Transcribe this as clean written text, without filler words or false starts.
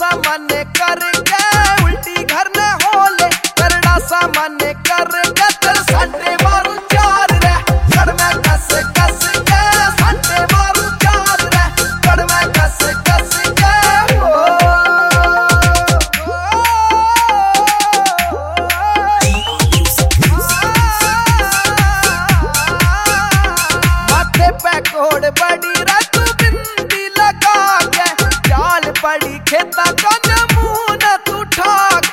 सामान करके उल्टी घर न होले करड़ा सामान करके तेरे संडे मारू चार रे कड़ में कस कस के संडे मारू चार रे कड़ में कस कस के माथे पे कोड़ बड़ी रातू बिंदी लगा के चाल पड़ी खेता का मुंह न तू ठा